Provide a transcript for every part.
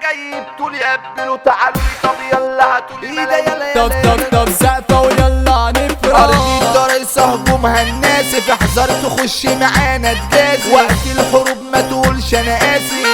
جاي بتقولي قبلوا تعالوا لي طب يلا هاتولي ملايين. طب سقفة ويلا نفرح. أرضي الدرس هجومها الناسف، احذر تخش معانا تجازف، وقت الحروب ما تقولش انا قاسي.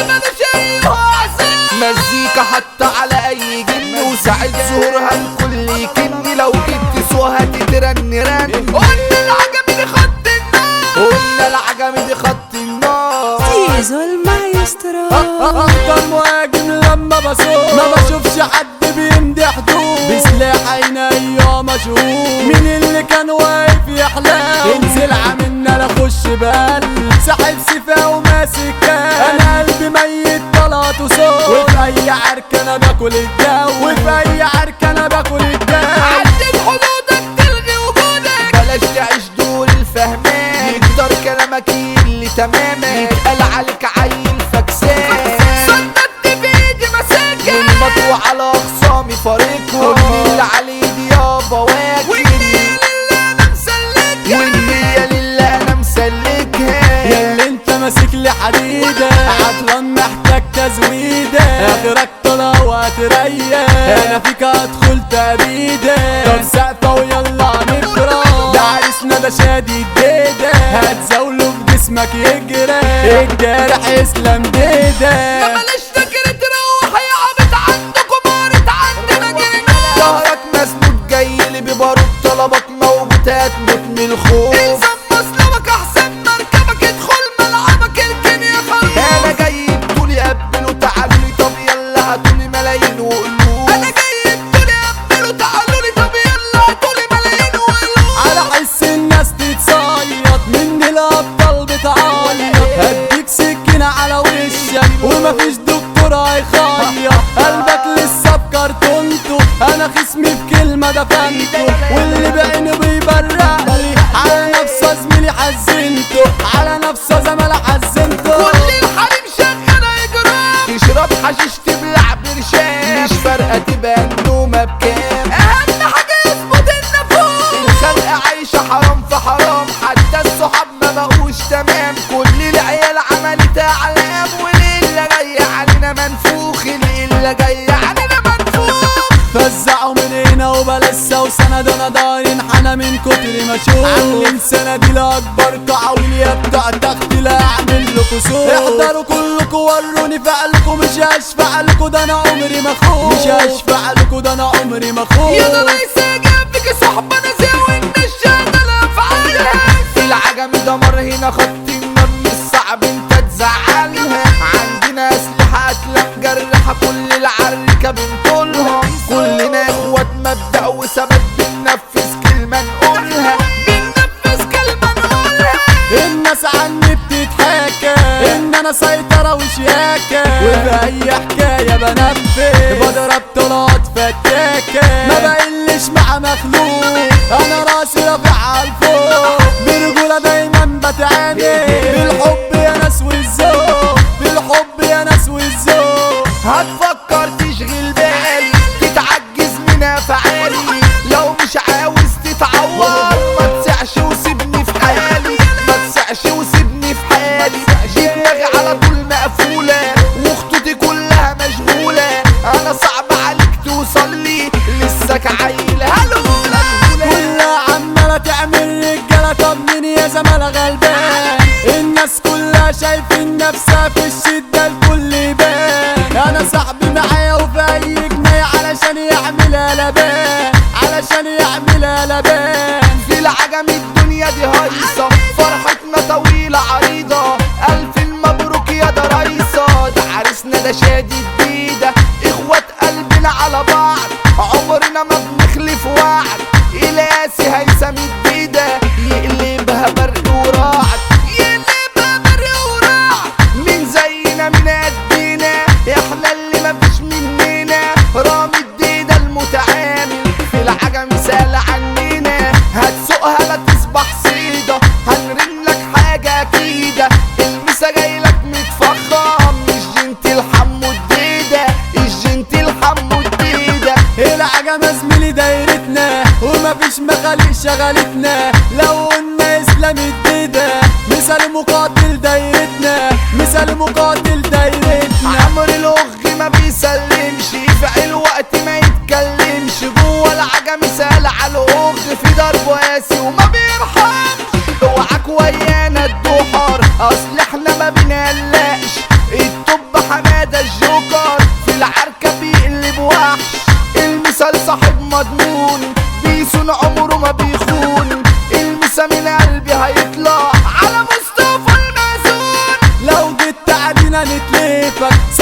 مزيكا حتى على اي جن، وساعة ظهورها الكل يكن، لو جبت سوها تترن رن. قلنا العجمي دي خط النار، قلنا العجمي دي خط النار. زيزو المايسترو. اكتر مهاجم لما بصوت ما بشوفش حد بيمدح حدود، بسلاح عيني مشهور. مين اللي كان واقف يحلم؟ انزل عملنا لا اخش بقلب، ساحب سيفا وماسك كام. انا قلبي ميت طلعت وصوت، وفي اي عركه انا باكل الجو، وفي اي عركه انا باكل الجو. عدد حدودك تلغي وجودك، بلاش تعيش دول الفهمان، يكتر كلامك اللي تماما، يتقال عليك عيل فكسان. صدقت بايدي مساكن، والمطوع على اخصامي فارقهم، اللي عليه دي يابا واكل، والنية لله انا مسلكها، والنية لله انا مسلكها. ياللي انت ماسك لي حديدة، عطلان محتاج تزويدة، اخرك طلع وهتريح، انا فيك هدخل تأبيدة. طب سقفة ويلا نفرح، ده عريسنا ده شادي الديدة، هتزاوله في جسمك يجري، الجارح يسلم ديدة. ما بلاش فكرة تروح يا عبد عندكم مارت عندنا جنون. ظهرك مسنود جايلي ببارود، طلبك موجود هتموت من الخوف. الزم مسلمك احسن مركبك، ادخل ملعبك الكن يا خروف. انا جاي بتقولي قبلوا تعالوا لي طب يلا هاتولي ملايين وقلوب. انا جاي بتقولي قبلوا تعالوا لي طب يلا هاتولي ملايين وقلوب. على حس الناس تتصيط، من الابطال بتعيط، هديك سكينة على وشك ومفيش دكتور هيخيط، قلبك لسه بكرتونته، انا خصمي بكلمة دفنته، واللي بعينه بيبرقلي، على نفسه زميلي حزنته، على نفسه زميلي حزنته. كل الحريم شغالة اجرام، تشرب حشيش تبلع برشام، مش فارقة تبقى النومة بكام. اهم حاجة يظبط النفوس، الخلق عايشة حرام في حرام، حتى الصحاب ما بقوش تمام، كل العيال عملت اعلام، والليلة جاية علينا منفوخ، الليلة جاية علينا منفوخ. فزعوا من هنا وبلاش سوسنة، ده انا داير انحنى من كتر ما اشوف، عاملين سنة لاكبر تعويل يا بتوع تخت، لا اعمل لكوا سوق. احضروا كلكوا وروني فعلكوا، مش هشفع لكوا ده انا عمري ما اخوف، مش هشفع لكوا ده انا عمري ما اخوف. يا ده ليس جنبك صحبة ناسية وانت شغالة افعالها. العجمي دمر هنا خط النار، مش صعب انت تزعلها، عندنا اسلحة قتلة مجرحة، كل العركة بنطولها، كلنا اخوات مبدأ وثبات، بننفذ كلمة نقولها، بننفذ كلمة نقولها. الناس عني بتتحكى ان انا سيطرة وشياكة، وفي اي حكاية بنفذ، بضرب طلعت فتاكة، ما بقلش مع مخلوق، انا راسي رافع عالفوق، برجولة دايما بتعامل، بالحب يا ناس والذوق، بالحب يا ناس والذوق. هتفكر تشغل بالي، تتعجز من افعالي، لو مش عاوز تتعور ما تسعش وسيبني في حالي، ما تسعش وسيبني في حالي، دماغي على طول مقفولة، وخطوطي كلها مشغولة، انا صعب عليك توصل لي، لسك عيل هلولة كلها عمالة تعمل رجالة، طب مين يا زمالة غلبان؟ الناس كلها شايفين نفسها في الشدة الكل يبان، انا صاحبي معايا وفي اي جناية علشان يعمل قلبان، علشان يعمل قلبان. في العجمي الدنيا دي هايصة، فرحتنا طويلة عريضة، ألف مبروك يا ده ريصة، ده عريسنا ده شادي الديدة، إخوات قلبنا على بعض، عمرنا ما بنخلف وعد، إلاسي هيثم الديدة، يقلبها برق ورعد، يقلبها برق ورعد. مين زينا من قدنا، احنا اللي مفيش مننا، رامي الديدة المتعامل، في العجمي سأل عننا، هتسوقها لا تصبح صيدة، هنرن لك حاجة أكيدة، المسا جايلك متفخم، مش جنتي حمو الديدة، الجنتي حمو الديدة. العجمة زميلي دايرتنا، ومفيش مخالق شغلتنا، لو قلنا اسلام الديدة، مثال مقاتل دايرتنا، مثال مقاتل دايرتنا. عمرو الأخ ما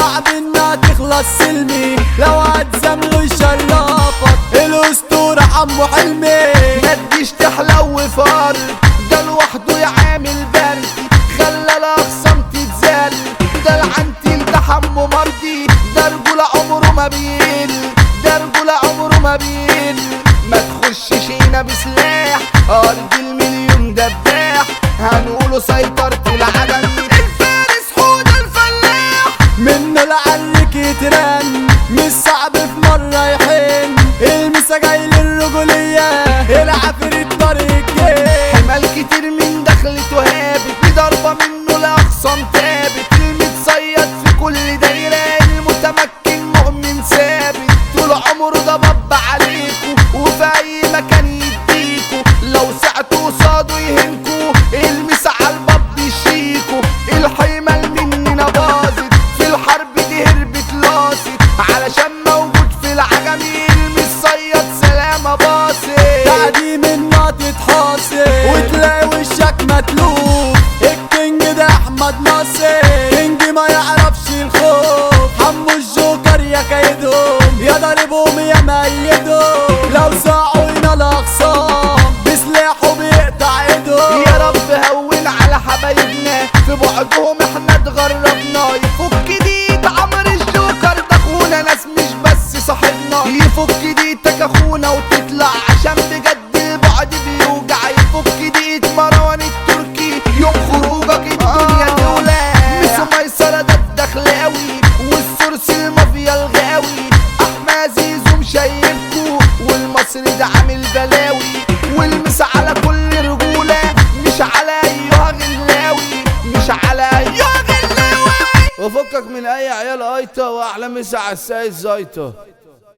صعب انها تخلص سلمي لو هتزامله يشرفك الاسطورة عمو حلمي. ما تجيش تحلو فار ده لوحده يعامل برد خلى الاخصام تتزل ده العنتيل ده حمو مرضي ده رجولة عمره ما بيقل ده رجولة عمره ما بيقل. ما تخشش هنا بسلاح ارض المليون دباح هنقوله سيطرة العجم الفارس حود الفلاح منه لعلك يترن مش صعب في مرة يحن المسا جاي للرجولية العفريت طريق جاي حمال كتير من دخلته هابت بضربة منه لأقصام ثابت المتصيد في كل دايرة المتمكن مؤمن ثابت طول عمره ده بب عليكو وفي أي مكان يديكو لو سعتوا قصاده يهنكو المسا عالباب يشيكو الحمال مننا باظت في الحرب دي هربت لاصت علشان موجود في العجم المتصيد سلامة باصت تعدي من ما تتحاصر وتلاقي وشك متلوف الكينج ده احمد ناصر كينج ما يعرفش الخوف حمو الجوكر يا كيدهم يا ضاربهم يا ميدهم لو ساعوا ينال اخصام بسلاحه بيقطع ايدهم. يا رب هون على حبايبنا في بعدهم احنا اتغربنا يفك ديت عمر الجوكر ده اخونا ناس مش بس صاحبنا يفك ديتك اخونا وتطلع عشان بجد البعد بيوجع يفك ديت مروان التركي يوم خروجك الدنيا تولع مش ميسرة ده الدخل قوي والسورس المافيا الغاوي احمد زيزو مشيبكو والمصري ده عامل بلاوي والمس على كل رجولة مش على ايها غلاوي مش على ايها غلاوي وفكك من اي عيال ايطة واحلى مسا على السايس زايطة.